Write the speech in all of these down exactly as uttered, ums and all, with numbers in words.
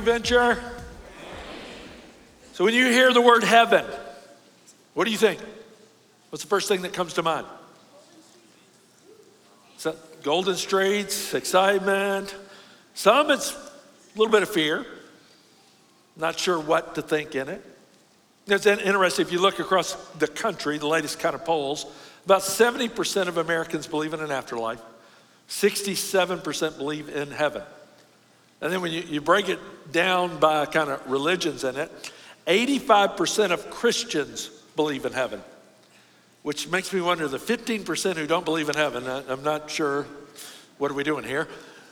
morning, Venture. So when you hear the word heaven, what do you think? What's the first thing that comes to mind? Is that golden streets, excitement? Some it's a little bit of fear. Not sure what to think in it. It's interesting, if you look across the country, the latest kind of polls, about seventy percent of Americans believe in an afterlife. sixty-seven percent believe in heaven. And then when you, you break it down by kind of religions in it, eighty-five percent of Christians believe in heaven, which makes me wonder, the fifteen percent who don't believe in heaven, I, I'm not sure, what are we doing here?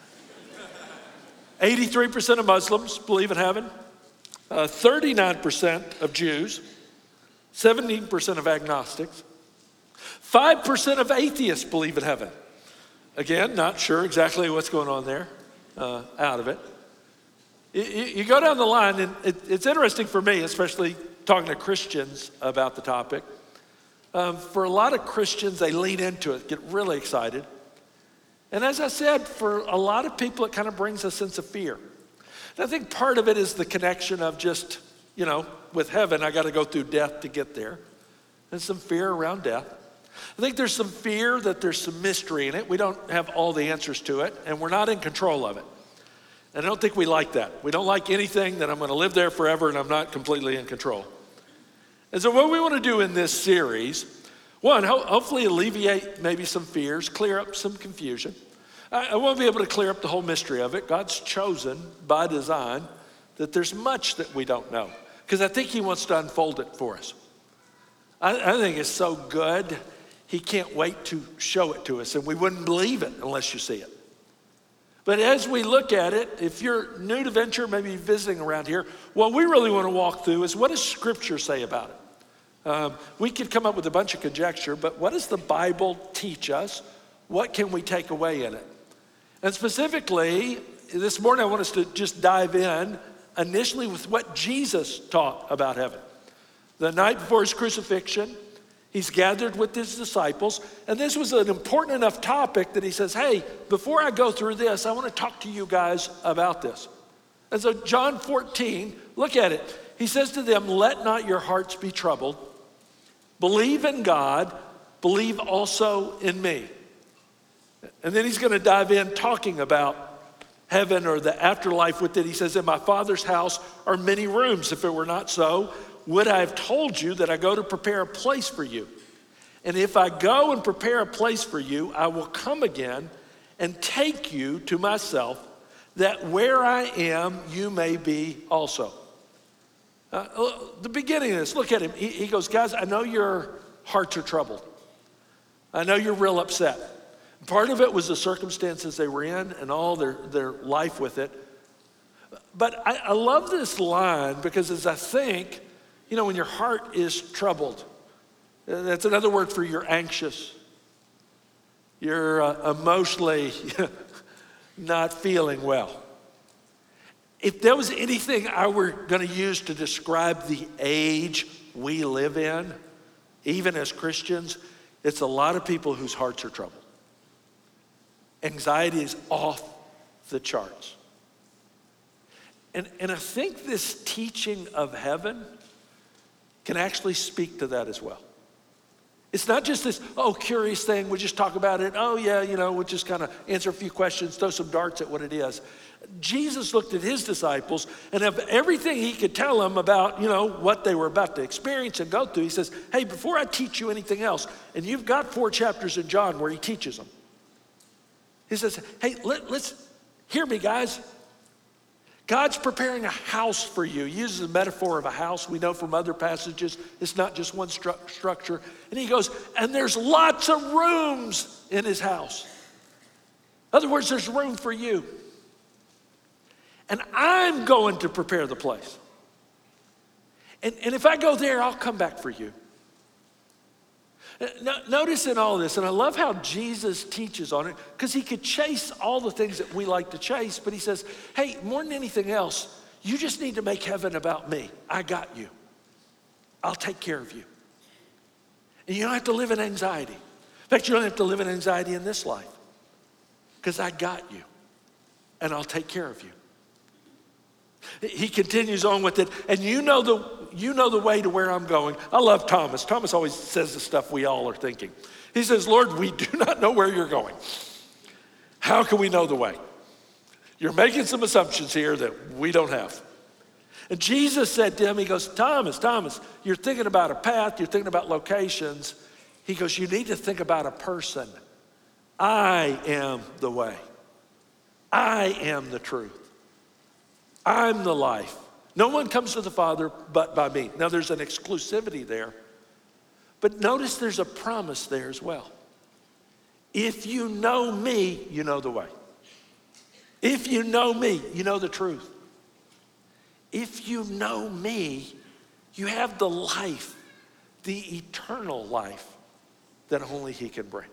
eighty-three percent of Muslims believe in heaven, uh, thirty-nine percent of Jews, seventeen percent of agnostics, five percent of atheists believe in heaven. Again, not sure exactly what's going on there, uh, out of it. You, you go down the line, and it, it's interesting for me, especially talking to Christians about the topic. Um, for a lot of Christians, they lean into it, get really excited. And as I said, for a lot of people, it kind of brings a sense of fear. And I think part of it is the connection of just, you know, with heaven, I got to go through death to get there. And some fear around death. I think there's some fear that there's some mystery in it. We don't have all the answers to it, and we're not in control of it. And I don't think we like that. We don't like anything that I'm going to live there forever and I'm not completely in control. And so what we want to do in this series, one, ho- hopefully alleviate maybe some fears, clear up some confusion. I, I want to be able to clear up the whole mystery of it. God's chosen by design that there's much that we don't know, because I think he wants to unfold it for us. I, I think it's so good. He can't wait to show it to us, and we wouldn't believe it unless you see it. But as we look at it, if you're new to Venture, maybe visiting around here, what we really want to walk through is, what does Scripture say about it? Um, we could come up with a bunch of conjecture, but what does the Bible teach us? What can we take away in it? And specifically, this morning I want us to just dive in initially with what Jesus taught about heaven. The night before his crucifixion, he's gathered with his disciples, and this was an important enough topic that he says, hey, before I go through this, I want to talk to you guys about this. And so John fourteen, look at it. He says to them, let not your hearts be troubled. Believe in God, believe also in me. And then he's going to dive in talking about heaven or the afterlife with it. He says, in my Father's house are many rooms. If it were not so, would I have told you that I go to prepare a place for you? And if I go and prepare a place for you, I will come again and take you to myself, that where I am, you may be also. Uh, the beginning of this, look at him. He, he goes, guys, I know your hearts are troubled. I know you're real upset. Part of it was the circumstances they were in and all their, their life with it. But I, I love this line, because as I think, you know, when your heart is troubled, that's another word for you're anxious. You're uh, emotionally not feeling well. If there was anything I were going to use to describe the age we live in, even as Christians, it's a lot of people whose hearts are troubled. Anxiety is off the charts. And, and I think this teaching of heaven can actually speak to that as well. It's not just this, oh, curious thing, we just talk about it. Oh yeah, you know, we'll just kind of answer a few questions, throw some darts at what it is. Jesus looked at his disciples, and of everything he could tell them about, you know, what they were about to experience and go through, he says, hey, before I teach you anything else, and you've got four chapters in John where he teaches them. He says, hey, let, let's, hear me guys. God's preparing a house for you. He uses the metaphor of a house. We know from other passages, it's not just one stru- structure. And he goes, and there's lots of rooms in his house. In other words, there's room for you. And I'm going to prepare the place. And, and if I go there, I'll come back for you. No, notice in all this, and I love how Jesus teaches on it, because he could chase all the things that we like to chase, but he says, hey, more than anything else, you just need to make heaven about me. I got you. I'll take care of you. And you don't have to live in anxiety. In fact, you don't have to live in anxiety in this life, because I got you, and I'll take care of you. He continues on with it, and you know the you know the way to where I'm going. I love Thomas. Thomas always says the stuff we all are thinking. He says, Lord, we do not know where you're going. How can we know the way? You're making some assumptions here that we don't have. And Jesus said to him, he goes, Thomas, Thomas, you're thinking about a path, you're thinking about locations. He goes, you need to think about a person. I am the way. I am the truth. I'm the life. No one comes to the Father but by me. Now there's an exclusivity there, but notice there's a promise there as well. If you know me, you know the way. If you know me, you know the truth. If you know me, you have the life, the eternal life that only he can bring.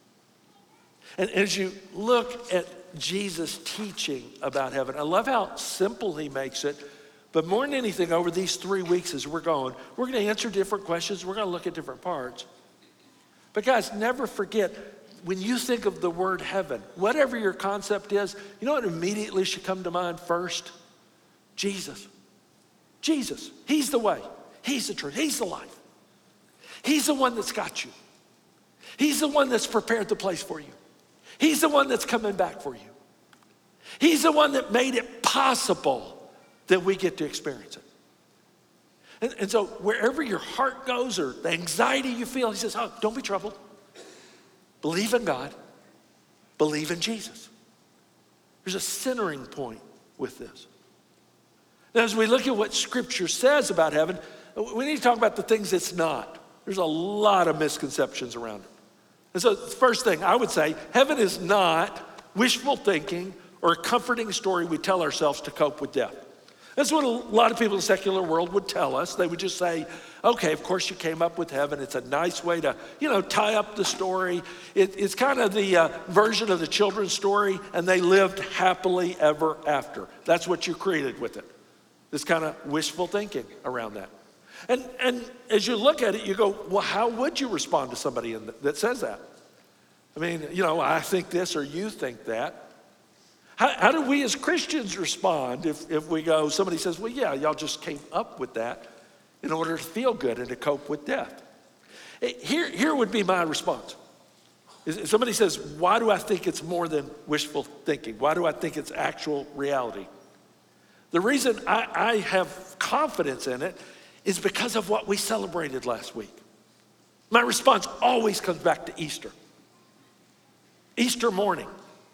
And as you look at Jesus teaching about heaven, I love how simple he makes it. But more than anything, over these three weeks as we're going, we're going to answer different questions. We're going to look at different parts. But guys, never forget, when you think of the word heaven, whatever your concept is, you know what immediately should come to mind first? Jesus. Jesus. He's the way. He's the truth. He's the life. He's the one that's got you. He's the one that's prepared the place for you. He's the one that's coming back for you. He's the one that made it possible that we get to experience it. And, and so wherever your heart goes or the anxiety you feel, he says, oh, don't be troubled. Believe in God. Believe in Jesus. There's a centering point with this. Now, as we look at what Scripture says about heaven, we need to talk about the things it's not. There's a lot of misconceptions around it. And so the first thing I would say, heaven is not wishful thinking or a comforting story we tell ourselves to cope with death. That's what a lot of people in the secular world would tell us. They would just say, okay, of course you came up with heaven. It's a nice way to, you know, tie up the story. It, it's kind of the uh, version of the children's story, and they lived happily ever after. That's what you created with it. This kind of wishful thinking around that. And, and as you look at it, you go, well, how would you respond to somebody in the, that says that? I mean, you know, I think this or you think that. How, how do we as Christians respond if, if we go, somebody says, well, yeah, y'all just came up with that in order to feel good and to cope with death? Here, here would be my response. If somebody says, why do I think it's more than wishful thinking? Why do I think it's actual reality? The reason I, I have confidence in it is because of what we celebrated last week. My response always comes back to Easter. Easter morning.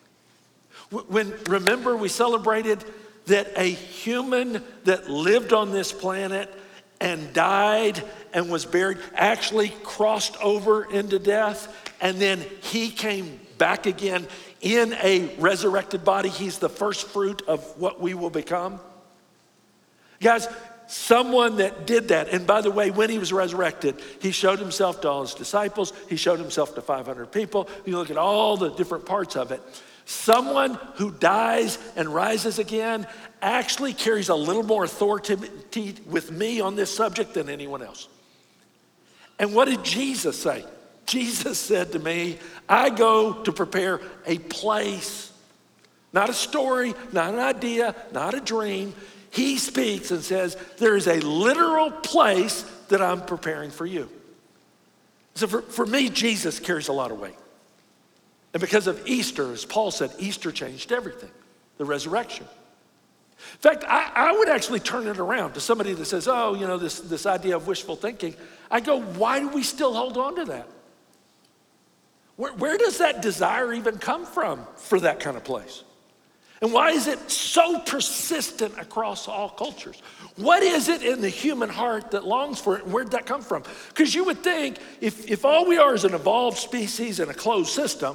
When, remember, we celebrated that a human that lived on this planet and died and was buried actually crossed over into death, and then he came back again in a resurrected body. He's the first fruit of what we will become. Guys, someone that did that, and by the way, when he was resurrected, he showed himself to all his disciples. He showed himself to five hundred people. You look at all the different parts of it. Someone who dies and rises again actually carries a little more authority with me on this subject than anyone else. And what did Jesus say? Jesus said to me, I go to prepare a place, not a story, not an idea, not a dream. He speaks and says, there is a literal place that I'm preparing for you. So for, for me, Jesus carries a lot of weight. And because of Easter, as Paul said, Easter changed everything, the resurrection. In fact, I, I would actually turn it around to somebody that says, oh, you know, this, this idea of wishful thinking. I go, why do we still hold on to that? Where, where does that desire even come from for that kind of place? And why is it so persistent across all cultures? What is it in the human heart that longs for it, and where'd that come from? Because you would think if, if all we are is an evolved species in a closed system,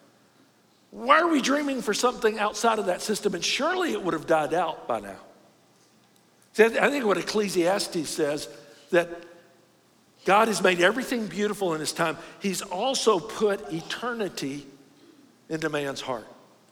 why are we dreaming for something outside of that system? And surely it would have died out by now. See, I think what Ecclesiastes says, that God has made everything beautiful in his time. He's also put eternity into man's heart.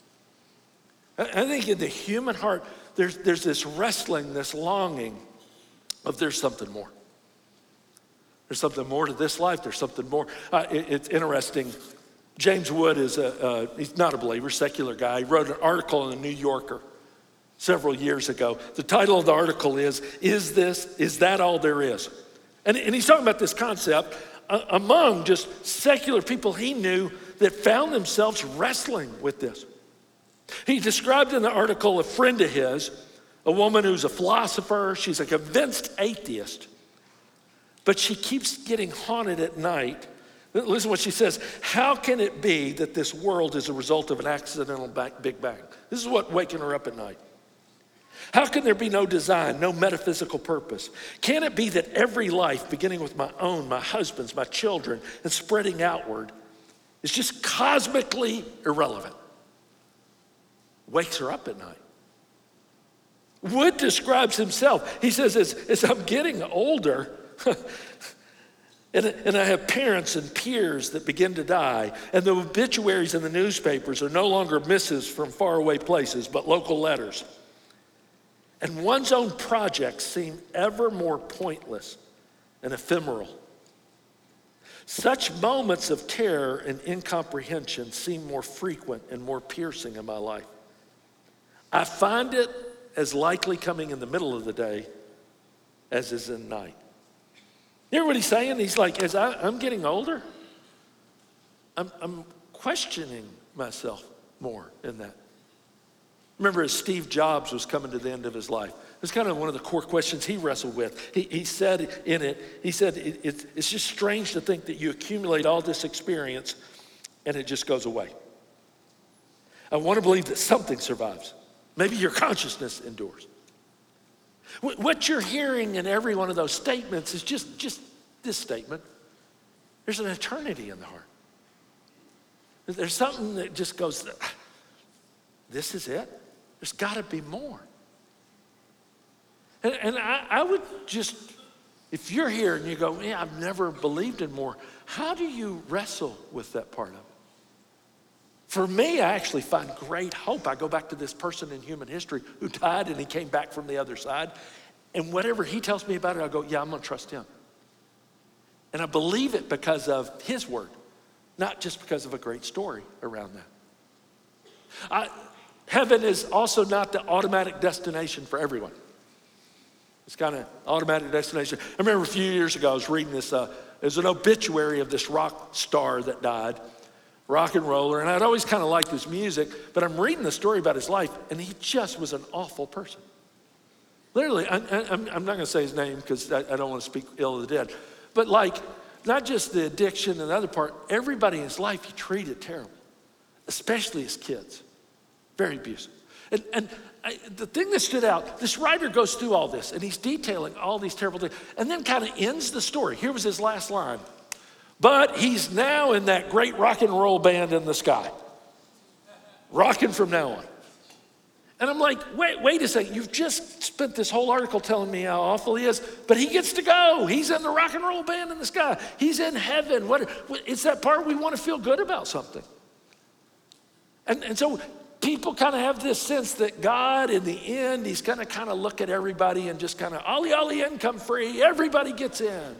I think in the human heart, there's, there's this wrestling, this longing of there's something more. There's something more to this life. There's something more. Uh, it, it's interesting. James Wood is a, uh, he's not a believer, secular guy. He wrote an article in the New Yorker several years ago. The title of the article is, Is this, is that all there is? And, and he's talking about this concept uh, among just secular people he knew that found themselves wrestling with this. He described in the article a friend of his, a woman who's a philosopher. She's a convinced atheist, but she keeps getting haunted at night. Listen to what she says. How can it be that this world is a result of an accidental Big Bang? This is what waking her up at night. How can there be no design, no metaphysical purpose? Can it be that every life, beginning with my own, my husband's, my children, and spreading outward, is just cosmically irrelevant? Wakes her up at night. Wood describes himself. He says, as, as I'm getting older, and, and I have parents and peers that begin to die, and the obituaries in the newspapers are no longer missives from faraway places, but local letters. And one's own projects seem ever more pointless and ephemeral. Such moments of terror and incomprehension seem more frequent and more piercing in my life. I find it as likely coming in the middle of the day as is in night. You hear what he's saying? He's like, as I, I'm getting older, I'm, I'm questioning myself more in that. Remember, as Steve Jobs was coming to the end of his life, it's kind of one of the core questions he wrestled with. He, he said in it, he said, it, it, it's just strange to think that you accumulate all this experience and it just goes away. I want to believe that something survives. Maybe your consciousness endures. What you're hearing in every one of those statements is just, just this statement. There's an eternity in the heart. There's something that just goes, this is it? There's got to be more. And, and I, I would just, if you're here and you go, yeah, I've never believed in more, how do you wrestle with that part of it? For me, I actually find great hope. I go back to this person in human history who died and he came back from the other side. And whatever he tells me about it, I go, yeah, I'm going to trust him. And I believe it because of his word, not just because of a great story around that. I, heaven is also not the automatic destination for everyone. It's kind of automatic destination. I remember a few years ago, I was reading this, uh, there's an obituary of this rock star that died. Rock and roller, and I'd always kind of liked his music, but I'm reading the story about his life, and he just was an awful person. Literally, I, I, I'm, I'm not going to say his name because I, I don't want to speak ill of the dead, but like, not just the addiction and the other part, everybody in his life he treated terrible, especially his kids. Very abusive. And, and I, the thing that stood out, this writer goes through all this, and he's detailing all these terrible things, and then kind of ends the story. Here was his last line. But he's now in that great rock and roll band in the sky, rocking from now on. And I'm like, wait, wait a second. You've just spent this whole article telling me how awful he is, but he gets to go. He's in the rock and roll band in the sky. He's in heaven. What, it's that part we want to feel good about something. And, and so people kind of have this sense that God, in the end, he's going to kind of look at everybody and just kind of, ollie, ollie, income free. Everybody gets in.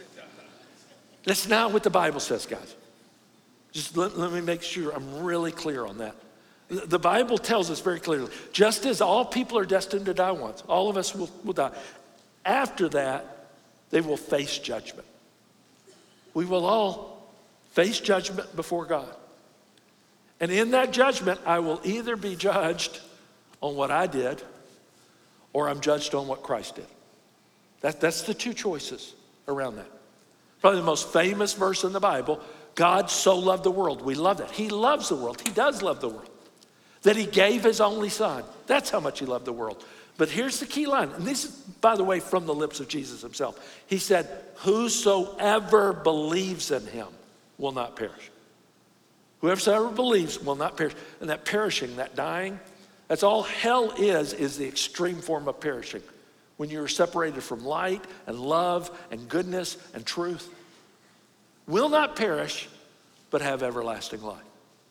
That's not what the Bible says, guys. Just let, let me make sure I'm really clear on that. The Bible tells us very clearly, just as all people are destined to die once, all of us will, will die. After that, they will face judgment. We will all face judgment before God. And in that judgment, I will either be judged on what I did or I'm judged on what Christ did. That, that's the two choices around that. Probably the most famous verse in the Bible, God so loved the world. We love that. He loves the world. He does love the world. That he gave his only son. That's how much he loved the world. But here's the key line. And this is, by the way, from the lips of Jesus himself. He said, whosoever believes in him will not perish. Whoever believes will not perish. And that perishing, that dying, that's all hell is, is the extreme form of perishing. When you're separated from light and love and goodness and truth, will not perish, but have everlasting life.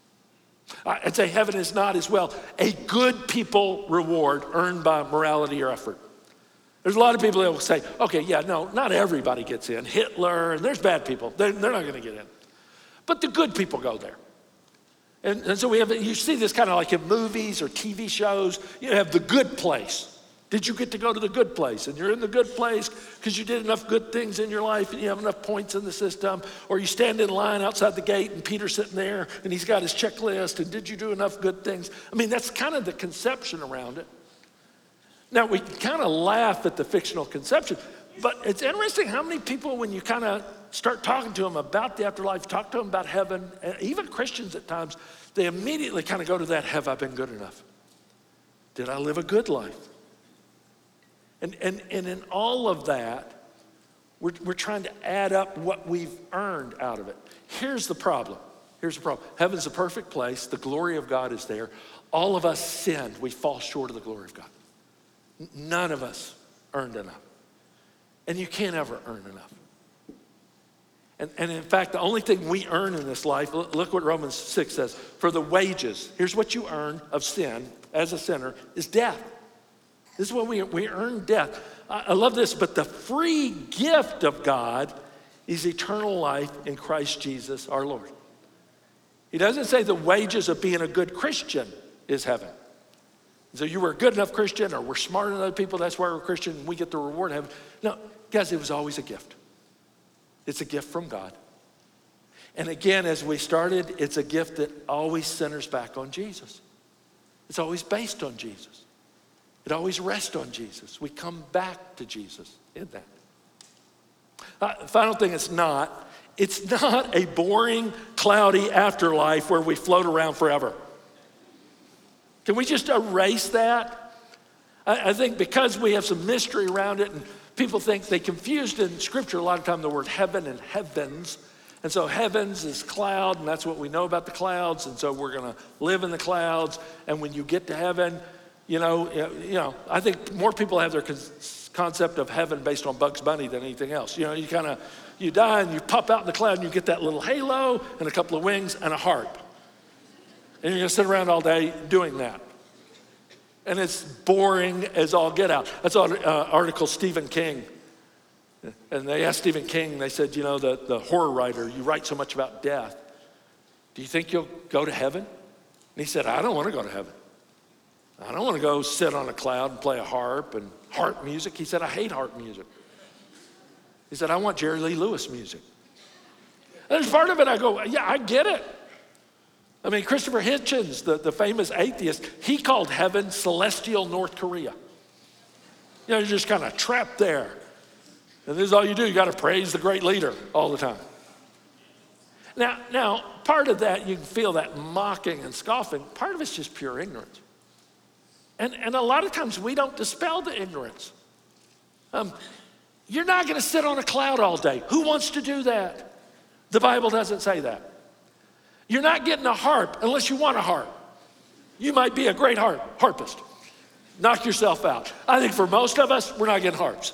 I'd say heaven is not as well a good people reward earned by morality or effort. There's a lot of people that will say, okay, yeah, no, not everybody gets in. Hitler, and there's bad people. They're, they're not going to get in. But the good people go there. And, and so we have, you see this kind of like in movies or T V shows, you have the good place. Did you get to go to the good place? And you're in the good place because you did enough good things in your life and you have enough points in the system. Or you stand in line outside the gate and Peter's sitting there and he's got his checklist and did you do enough good things? I mean, that's kind of the conception around it. Now, we kind of laugh at the fictional conception, but it's interesting how many people, when you kind of start talking to them about the afterlife, talk to them about heaven, and even Christians at times, they immediately kind of go to that, have I been good enough? Did I live a good life? And, and, and in all of that, we're, we're trying to add up what we've earned out of it. Here's the problem. Here's the problem. Heaven's a perfect place. The glory of God is there. All of us sinned. We fall short of the glory of God. None of us earned enough. And you can't ever earn enough. And, and in fact, the only thing we earn in this life, look what Romans six says, for the wages, here's what you earn of sin as a sinner, is death. This is what we, we earn death. I, I love this, but the free gift of God is eternal life in Christ Jesus our Lord. He doesn't say the wages of being a good Christian is heaven. So you were a good enough Christian or we're smarter than other people, that's why we're Christian and we get the reward of heaven. No, guys, it was always a gift. It's a gift from God. And again, as we started, it's a gift that always centers back on Jesus. It's always based on Jesus. It always rests on Jesus. We come back to Jesus in that. Uh, final thing, it's not. It's not a boring, cloudy afterlife where we float around forever. Can we just erase that? I, I think because we have some mystery around it and people think they confused in Scripture a lot of time the word heaven and heavens. And so heavens is cloud, and that's what we know about the clouds. And so we're going to live in the clouds. And when you get to heaven, you know, you know, I think more people have their con- concept of heaven based on Bugs Bunny than anything else. You know, you kind of, you die and you pop out in the cloud and you get that little halo and a couple of wings and a harp. And you're going to sit around all day doing that. And it's boring as all get out. I saw an uh, article, Stephen King. And they asked Stephen King, they said, you know, the, the horror writer, you write so much about death. Do you think you'll go to heaven? And he said, I don't want to go to heaven. I don't want to go sit on a cloud and play a harp and harp music. He said, I hate harp music. He said, I want Jerry Lee Lewis music. And there's part of it I go, yeah, I get it. I mean, Christopher Hitchens, the, the famous atheist, he called heaven celestial North Korea. You know, you're just kind of trapped there. And this is all you do. You got to praise the great leader all the time. Now, now, part of that, you can feel that mocking and scoffing. Part of it's just pure ignorance. And, and a lot of times we don't dispel the ignorance. Um, you're not going to sit on a cloud all day. Who wants to do that? The Bible doesn't say that. You're not getting a harp unless you want a harp. You might be a great harp, harpist. Knock yourself out. I think for most of us, we're not getting harps.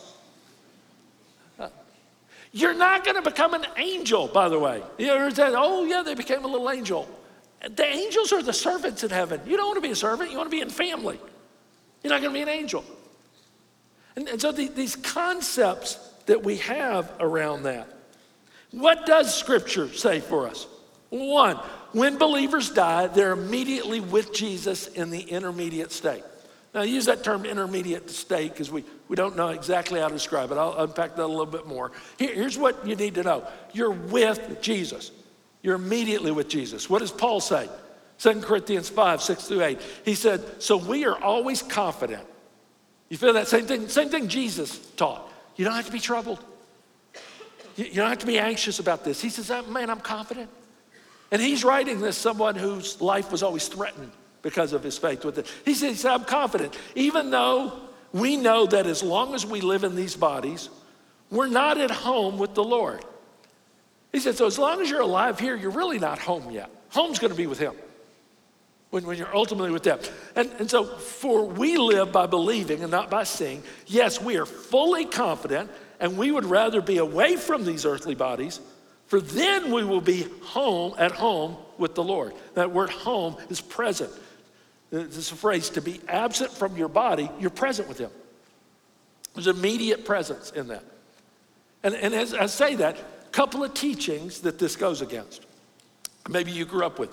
Uh, you're not going to become an angel, by the way. You know, oh yeah, they became a little angel. The angels are the servants in heaven. You don't want to be a servant, you want to be in family. You're not going to be an angel. And, and so the, these concepts that we have around that. What does Scripture say for us? One, when believers die, they're immediately with Jesus in the intermediate state. Now, I use that term intermediate state because we, we don't know exactly how to describe it. I'll unpack that a little bit more. Here, here's what you need to know. You're with Jesus. You're immediately with Jesus. What does Paul say? Second Corinthians five, six through eight. He said, so we are always confident. You feel that same thing? Same thing Jesus taught. You don't have to be troubled. You, you don't have to be anxious about this. He says, man, I'm confident. And he's writing this someone whose life was always threatened because of his faith with it. He says, I'm confident, even though we know that as long as we live in these bodies, we're not at home with the Lord. He said, so as long as you're alive here, you're really not home yet. Home's going to be with him when, when you're ultimately with them. And, and so for we live by believing and not by seeing. Yes, we are fully confident and we would rather be away from these earthly bodies, for then we will be home, at home with the Lord. That word home is present. This a phrase, to be absent from your body, you're present with him. There's immediate presence in that. And, and as I say that, a couple of teachings that this goes against. Maybe you grew up with.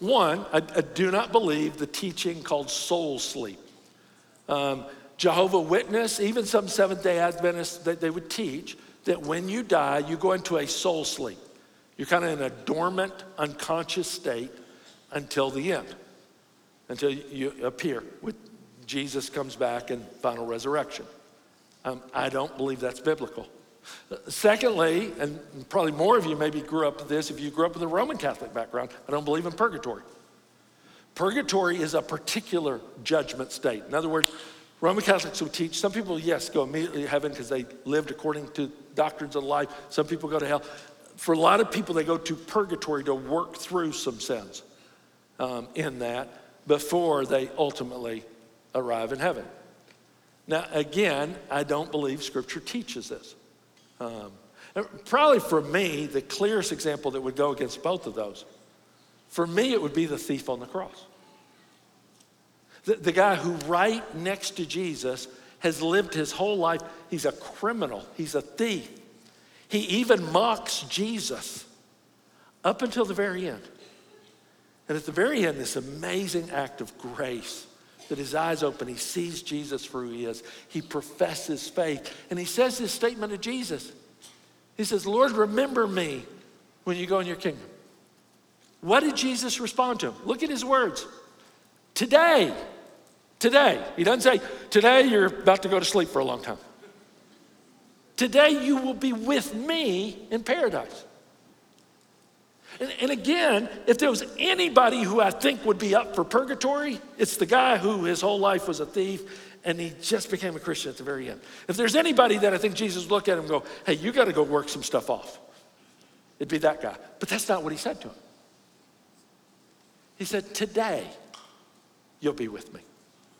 One, I, I do not believe the teaching called soul sleep. Um, Jehovah Witness, even some Seventh-day Adventists, they, they would teach that when you die, you go into a soul sleep. You're kind of in a dormant, unconscious state until the end, until you appear with Jesus comes back in final resurrection. Um, I don't believe that's biblical. Secondly, and probably more of you maybe grew up with this, if you grew up with a Roman Catholic background, I don't believe in purgatory. Purgatory is a particular judgment state. In other words, Roman Catholics would teach, some people, yes, go immediately to heaven because they lived according to doctrines of life. Some people go to hell. For a lot of people, they go to purgatory to work through some sins um, in that before they ultimately arrive in heaven. Now, again, I don't believe Scripture teaches this. Um, probably for me, the clearest example that would go against both of those, for me, it would be the thief on the cross. The, the guy who right next to Jesus has lived his whole life. He's a criminal. He's a thief. He even mocks Jesus up until the very end. And at the very end, this amazing act of grace, that his eyes open, he sees Jesus for who he is. He professes faith. And he says this statement to Jesus. He says, Lord, remember me when you go in your kingdom. What did Jesus respond to him? Look at his words. Today, today. He doesn't say, today you're about to go to sleep for a long time. Today you will be with me in paradise. And, and again, if there was anybody who I think would be up for purgatory, it's the guy who his whole life was a thief and he just became a Christian at the very end. If there's anybody that I think Jesus would look at him and go, hey, you got to go work some stuff off, it'd be that guy. But that's not what he said to him. He said, today you'll be with me.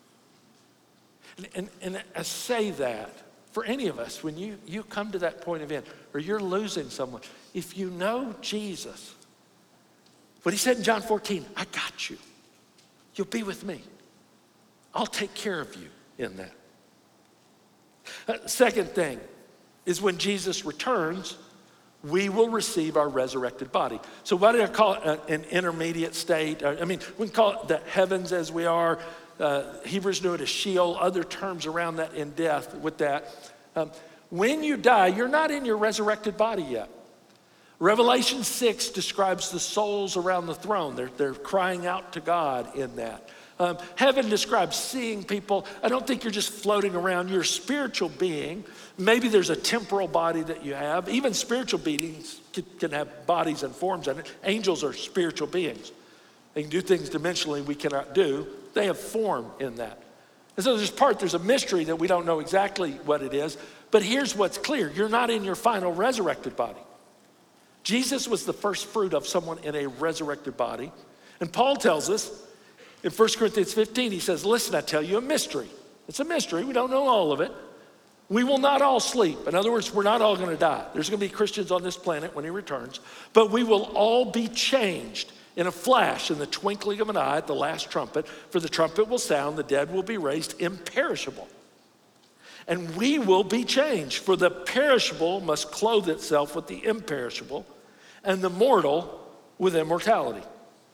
And, and, and I say that for any of us, when you, you come to that point of end, or you're losing someone, if you know Jesus, what he said in John fourteen, I got you. You'll be with me. I'll take care of you in that. Uh, second thing is when Jesus returns, we will receive our resurrected body. So why did I call it a, an intermediate state? I mean, we can call it the heavens as we are. Uh, Hebrews knew it as Sheol, other terms around that in death with that. Um, when you die, you're not in your resurrected body yet. Revelation six describes the souls around the throne. They're, they're crying out to God in that. Um, heaven describes seeing people. I don't think you're just floating around. You're a spiritual being. Maybe there's a temporal body that you have. Even spiritual beings can, can have bodies and forms in it. Angels are spiritual beings. They can do things dimensionally we cannot do. They have form in that. And so there's part, there's a mystery that we don't know exactly what it is. But here's what's clear. You're not in your final resurrected body. Jesus was the first fruit of someone in a resurrected body. And Paul tells us in First Corinthians fifteen, he says, listen, I tell you a mystery. It's a mystery. We don't know all of it. We will not all sleep. In other words, we're not all going to die. There's going to be Christians on this planet when he returns. But we will all be changed in a flash, in the twinkling of an eye at the last trumpet. For the trumpet will sound, the dead will be raised imperishable. And we will be changed. For the perishable must clothe itself with the imperishable, and the mortal with immortality.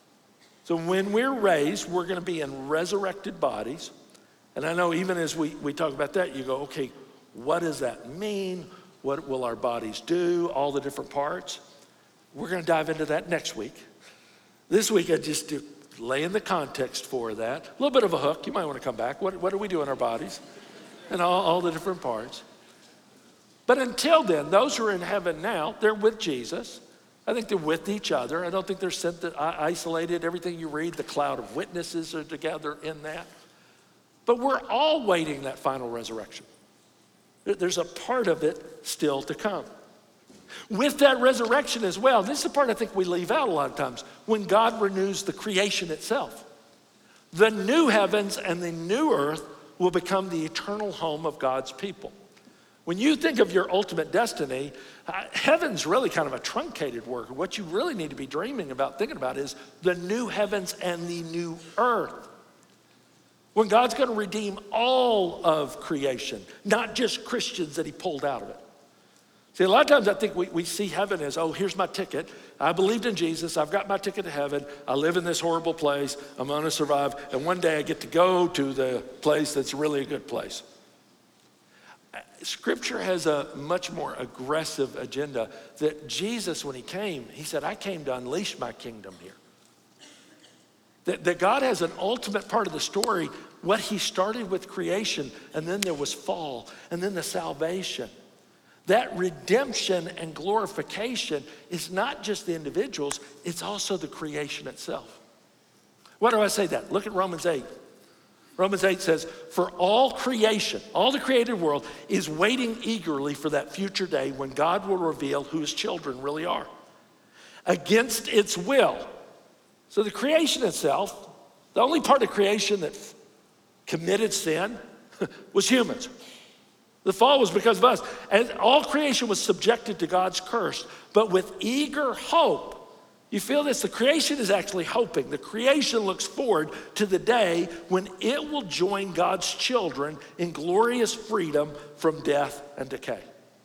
So when we're raised, we're going to be in resurrected bodies. And I know even as we, we talk about that, you go, okay, what does that mean? What will our bodies do? All the different parts. We're going to dive into that next week. This week, I just do, lay in the context for that. A little bit of a hook. You might want to come back. What, what do we do in our bodies? And all, all the different parts. But until then, those who are in heaven now, they're with Jesus. I think they're with each other. I don't think they're sent to, isolated. Everything you read, the cloud of witnesses are together in that. But we're all waiting that final resurrection. There's a part of it still to come. With that resurrection as well, this is the part I think we leave out a lot of times, when God renews the creation itself. The new heavens and the new earth will become the eternal home of God's people. When you think of your ultimate destiny, uh, heaven's really kind of a truncated word. What you really need to be dreaming about, thinking about is the new heavens and the new earth. When God's going to redeem all of creation, not just Christians that he pulled out of it. See, a lot of times I think we, we see heaven as, oh, here's my ticket. I believed in Jesus. I've got my ticket to heaven. I live in this horrible place. I'm going to survive. And one day I get to go to the place that's really a good place. Scripture has a much more aggressive agenda that Jesus, when he came, he said, I came to unleash my kingdom here. That, that God has an ultimate part of the story, what he started with creation, and then there was fall, and then the salvation. That redemption and glorification is not just the individuals, it's also the creation itself. Why do I say that? Look at Romans eight. Romans eight says, for all creation, all the created world is waiting eagerly for that future day when God will reveal who his children really are. Against its will. So the creation itself, the only part of creation that committed sin was humans. The fall was because of us. And all creation was subjected to God's curse. But with eager hope, you feel this? The creation is actually hoping. The creation looks forward to the day when it will join God's children in glorious freedom from death and decay.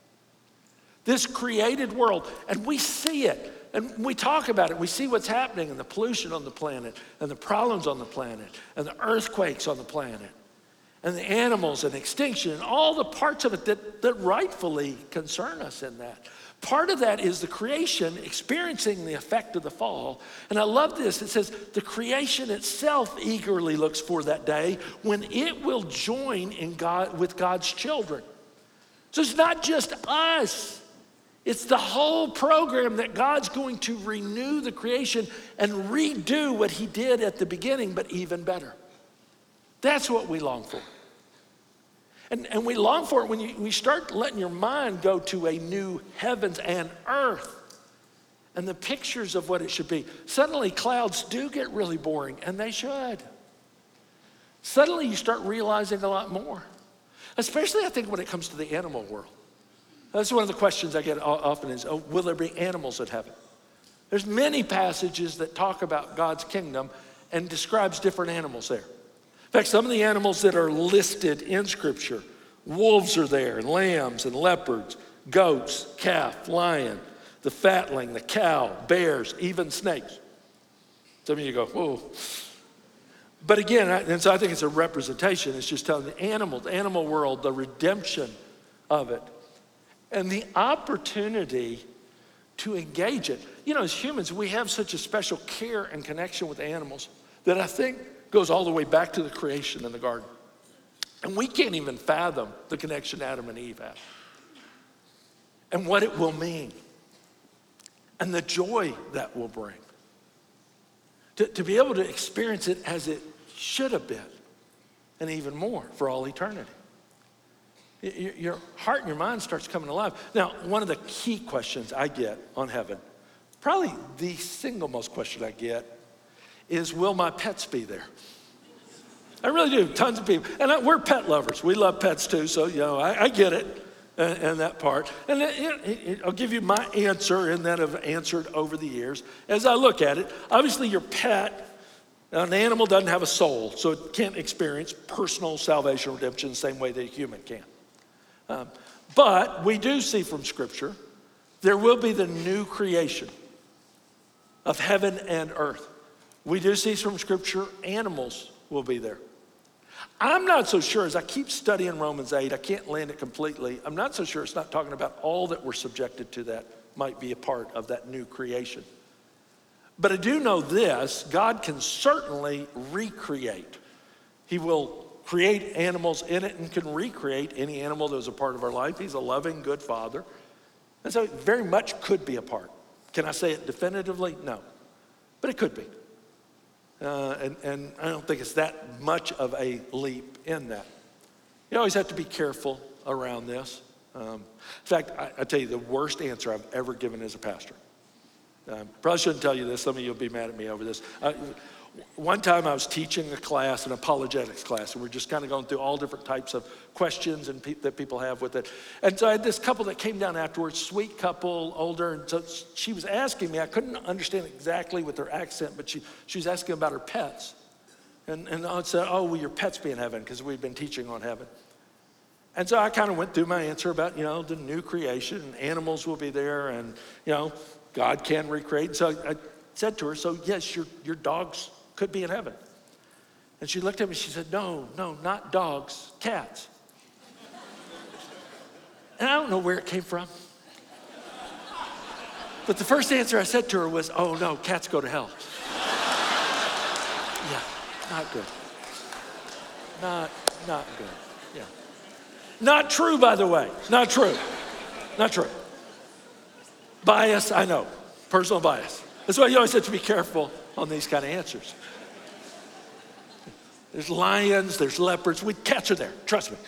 This created world, and we see it. And we talk about it. We see what's happening in the pollution on the planet and the problems on the planet and the earthquakes on the planet and the animals and extinction and all the parts of it that, that rightfully concern us in that. Part of that is the creation experiencing the effect of the fall. And I love this. It says the creation itself eagerly looks for that day when it will join in God with God's children. So it's not just us. It's the whole program that God's going to renew the creation and redo what he did at the beginning, but even better. That's what we long for. And, and we long for it when you, when you start letting your mind go to a new heavens and earth and the pictures of what it should be. Suddenly clouds do get really boring, and they should. Suddenly you start realizing a lot more. Especially I think when it comes to the animal world. That's one of the questions I get often is, oh, will there be animals in heaven? There's many passages that talk about God's kingdom and describes different animals there. In fact, some of the animals that are listed in Scripture, wolves are there, and lambs and leopards, goats, calf, lion, the fatling, the cow, bears, even snakes. Some of you go, whoa. But again, and so I think it's a representation. It's just telling the animal, the animal world, the redemption of it. And the opportunity to engage it. You know, as humans, we have such a special care and connection with animals that I think goes all the way back to the creation in the garden. And we can't even fathom the connection Adam and Eve have. And what it will mean. And the joy that will bring. To, to be able to experience it as it should have been. And even more for all eternity. Your heart and your mind starts coming alive. Now, one of the key questions I get on heaven, probably the single most question I get, is will my pets be there? I really do, tons of people. And I, we're pet lovers. We love pets too, so you know, I, I get it and, and that part. And it, it, it, I'll give you my answer and that I've answered over the years. As I look at it, obviously your pet, an animal doesn't have a soul, so it can't experience personal salvation or redemption the same way that a human can. Um, but we do see from Scripture, there will be the new creation of heaven and earth. We do see from Scripture, animals will be there. I'm not so sure, as I keep studying Romans eight, I can't land it completely. I'm not so sure it's not talking about all that we're subjected to that might be a part of that new creation. But I do know this, God can certainly recreate. He will create animals in it and can recreate any animal that was a part of our life. He's a loving, good Father. And so it very much could be a part. Can I say it definitively? No. But it could be. Uh, and, and I don't think it's that much of a leap in that. You always have to be careful around this. Um, in fact, I, I tell you the worst answer I've ever given as a pastor. Um, probably shouldn't tell you this. Some of you will be mad at me over this. Uh, One time I was teaching a class, an apologetics class, and we're just kind of going through all different types of questions and pe- that people have with it. And so I had this couple that came down afterwards, sweet couple, older, and so she was asking me, I couldn't understand exactly with her accent, but she, she was asking about her pets. And, and I said, oh, will your pets be in heaven? Because we've been teaching on heaven. And so I kind of went through my answer about, you know, the new creation, and animals will be there, and, you know, God can recreate. So I said to her, so yes, your, your dogs could be in heaven. And she looked at me, she said, no, no, not dogs, cats. And I don't know where it came from. But the first answer I said to her was, oh no, cats go to hell. Yeah, not good. Not, not good, yeah. Not true, by the way, not true, not true. Bias, I know, personal bias. That's why you always have to be careful on these kind of answers. There's lions, there's leopards, we cats are there, trust me.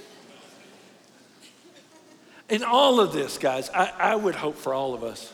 In all of this, guys, I, I would hope for all of us,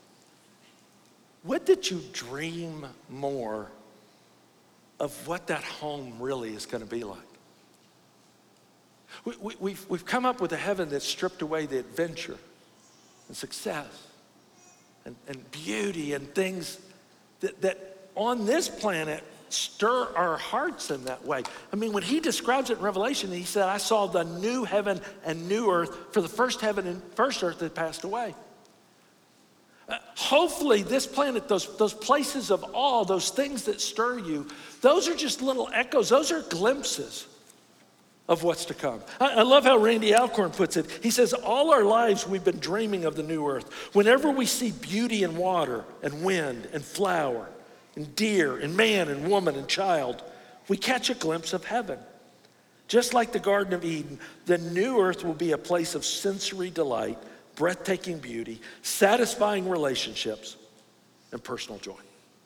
what did you dream more of what that home really is going to be like? We, we, we've, we've come up with a heaven that's stripped away the adventure and success and, and beauty and things that, that on this planet stir our hearts in that way. I mean, when he describes it in Revelation, he said, I saw the new heaven and new earth, for the first heaven and first earth had passed away. Uh, hopefully this planet, those, those places of awe, those things that stir you, those are just little echoes, those are glimpses of what's to come. I, I love how Randy Alcorn puts it. He says, all our lives we've been dreaming of the new earth. Whenever we see beauty in water and wind and flower and deer and man and woman and child, we catch a glimpse of heaven. Just like the Garden of Eden, the new earth will be a place of sensory delight, breathtaking beauty, satisfying relationships, and personal joy.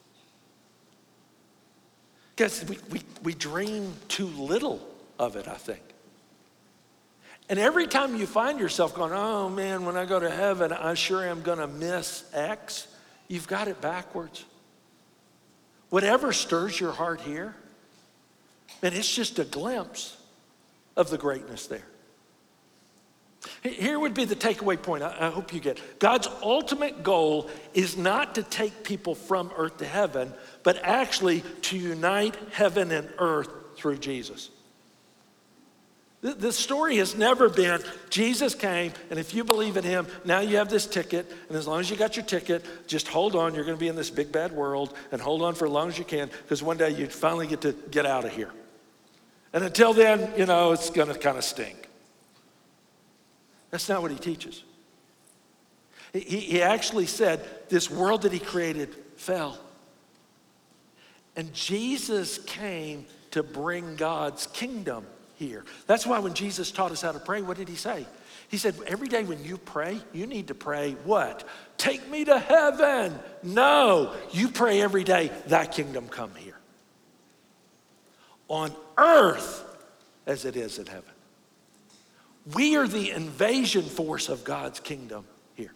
Guys, we, we, we dream too little of it, I think. And every time you find yourself going, oh man, when I go to heaven, I sure am gonna miss X, you've got it backwards. Whatever stirs your heart here, man, it's just a glimpse of the greatness there. Here would be the takeaway point I, I hope you get. God's ultimate goal is not to take people from earth to heaven, but actually to unite heaven and earth through Jesus. The, the story has never been, Jesus came, and if you believe in him, now you have this ticket, and as long as you got your ticket, just hold on, you're gonna be in this big bad world, and hold on for as long as you can, because one day you finally get to get out of here. And until then, you know, it's gonna kind of stink. That's not what he teaches. He, he actually said this world that he created fell. And Jesus came to bring God's kingdom here. That's why when Jesus taught us how to pray, what did he say? He said, every day when you pray, you need to pray what? Take me to heaven. No, you pray every day, thy kingdom come here. On earth as it is in heaven. We are the invasion force of God's kingdom here.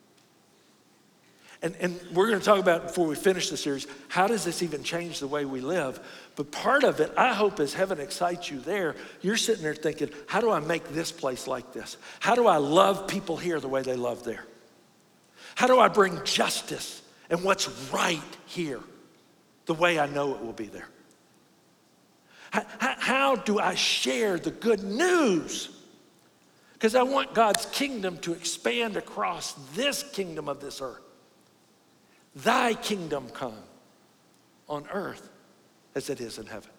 And, and we're going to talk about, before we finish the series, how does this even change the way we live? But part of it, I hope, as heaven excites you there, you're sitting there thinking, how do I make this place like this? How do I love people here the way they love there? How do I bring justice and what's right here the way I know it will be there? How, how, how do I share the good news? Because I want God's kingdom to expand across this kingdom of this earth. Thy kingdom come on earth as it is in heaven.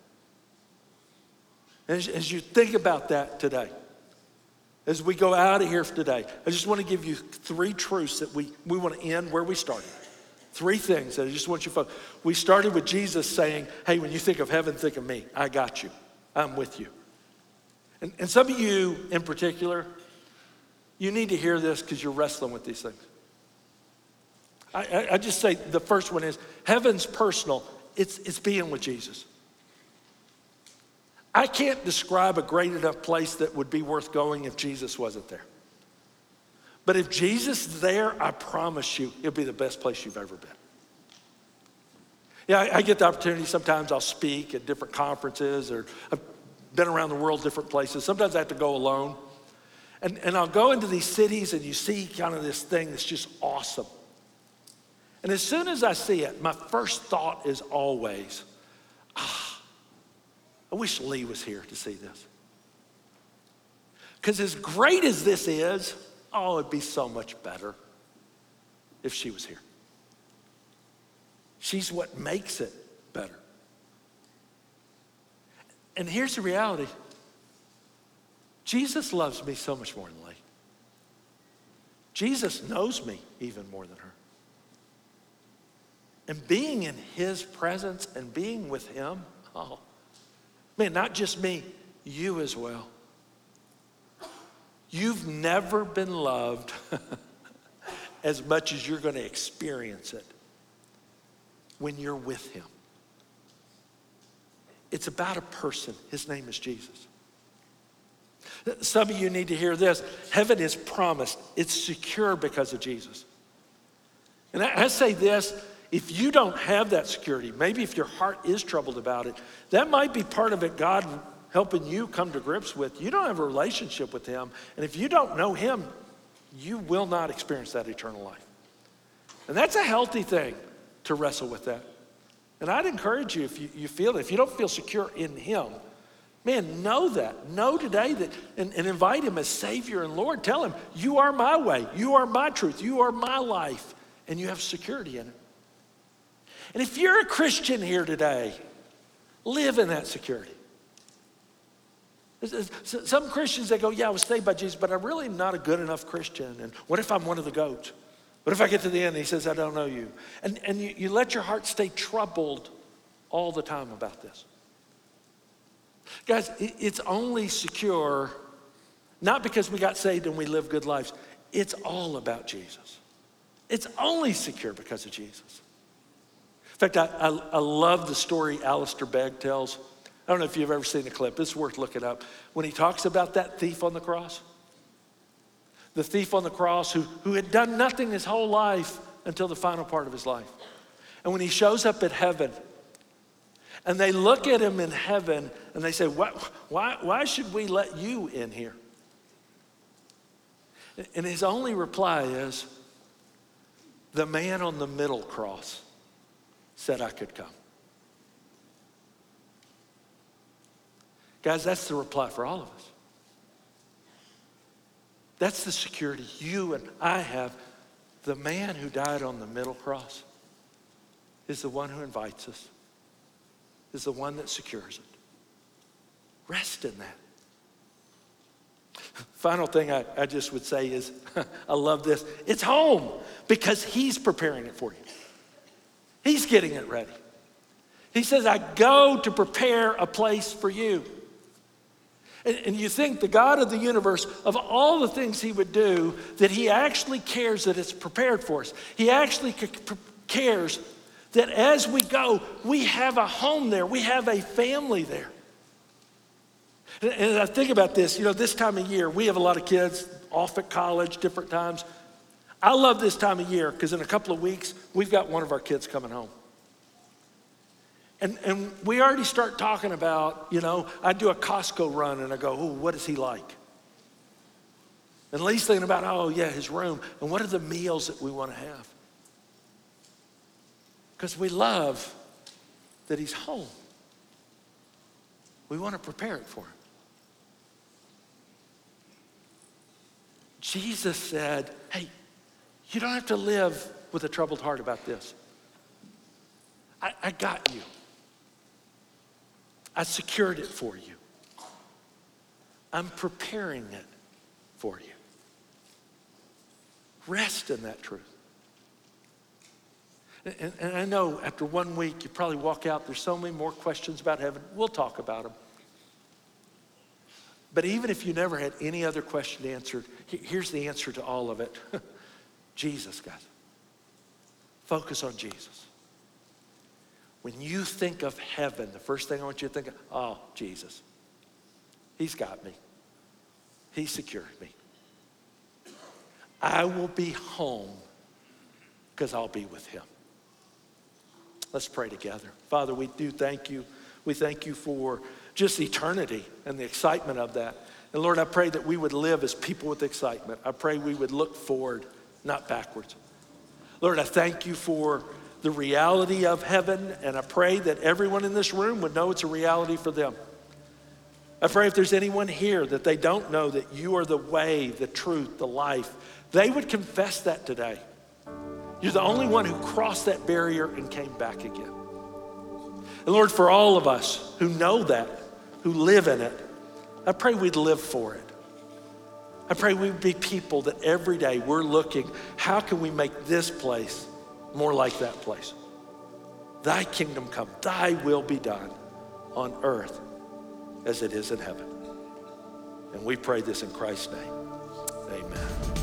As, as you think about that today, as we go out of here today, I just want to give you three truths that we, we want to end where we started. Three things that I just want you to focus. We started with Jesus saying, hey, when you think of heaven, think of me. I got you. I'm with you. And, and some of you in particular, you need to hear this because you're wrestling with these things. I, I, I just say the first one is, heaven's personal. It's, it's being with Jesus. I can't describe a great enough place that would be worth going if Jesus wasn't there. But if Jesus is there, I promise you, it'll be the best place you've ever been. Yeah, I, I get the opportunity, sometimes I'll speak at different conferences, or I've been around the world, different places. Sometimes I have to go alone. And, and I'll go into these cities and you see kind of this thing that's just awesome. And as soon as I see it, my first thought is always, ah, I wish Lee was here to see this. Because as great as this is, oh, it'd be so much better if she was here. She's what makes it better. And here's the reality. Jesus loves me so much more than Lee. Jesus knows me even more than her. And being in his presence and being with him, oh, man, not just me, you as well. You've never been loved as much as you're going to experience it when you're with him. It's about a person. His name is Jesus. Some of you need to hear this. Heaven is promised. It's secure because of Jesus. And I, I say this, if you don't have that security, maybe if your heart is troubled about it, that might be part of it God helping you come to grips with. You don't have a relationship with him. And if you don't know him, you will not experience that eternal life. And that's a healthy thing to wrestle with that. And I'd encourage you, if you, you feel it, if you don't feel secure in him, man, know that. Know today that, and, and invite him as Savior and Lord. Tell him, you are my way. You are my truth. You are my life. And you have security in it. And if you're a Christian here today, live in that security. Some Christians, they go, yeah, I was saved by Jesus, but I'm really not a good enough Christian. And what if I'm one of the goats? What if I get to the end and he says, I don't know you? And, and you, you let your heart stay troubled all the time about this. Guys, it, it's only secure, not because we got saved and we live good lives. It's all about Jesus. It's only secure because of Jesus. In fact, I, I, I love the story Alistair Begg tells. I don't know if you've ever seen the clip. It's worth looking up. When he talks about that thief on the cross, the thief on the cross who, who had done nothing his whole life until the final part of his life. And when he shows up at heaven, and they look at him in heaven, and they say, why, why, why should we let you in here? And his only reply is, the man on the middle cross said I could come. Guys, that's the reply for all of us. That's the security you and I have. The man who died on the middle cross is the one who invites us, is the one that secures it. Rest in that. Final thing I, I just would say is, I love this. It's home because he's preparing it for you. He's getting it ready. He says, I go to prepare a place for you. And, and you think the God of the universe, of all the things he would do, that he actually cares that it's prepared for us. He actually c- cares that as we go, we have a home there. We have a family there. And, and I think about this, you know, this time of year, we have a lot of kids off at college, different times. I love this time of year because in a couple of weeks, we've got one of our kids coming home. And, and we already start talking about, you know, I do a Costco run and I go, oh, what is he like? And Lee's thinking about, oh, yeah, his room. And what are the meals that we want to have? Because we love that he's home. We want to prepare it for him. Jesus said, hey, you don't have to live with a troubled heart about this. I, I got you. I secured it for you. I'm preparing it for you. Rest in that truth. And, and I know after one week, you probably walk out, there's so many more questions about heaven. We'll talk about them. But even if you never had any other question answered, here's the answer to all of it. Jesus, guys. Focus on Jesus. When you think of heaven, the first thing I want you to think of, oh, Jesus. He's got me. He secured me. I will be home because I'll be with him. Let's pray together. Father, we do thank you. We thank you for just eternity and the excitement of that. And Lord, I pray that we would live as people with excitement. I pray we would look forward, not backwards. Lord, I thank you for the reality of heaven, and I pray that everyone in this room would know it's a reality for them. I pray if there's anyone here that they don't know that you are the way, the truth, the life, they would confess that today. You're the only one who crossed that barrier and came back again. And Lord, for all of us who know that, who live in it, I pray we'd live for it. I pray we'd be people that every day we're looking, how can we make this place more like that place? Thy kingdom come, thy will be done on earth as it is in heaven. And we pray this in Christ's name. Amen.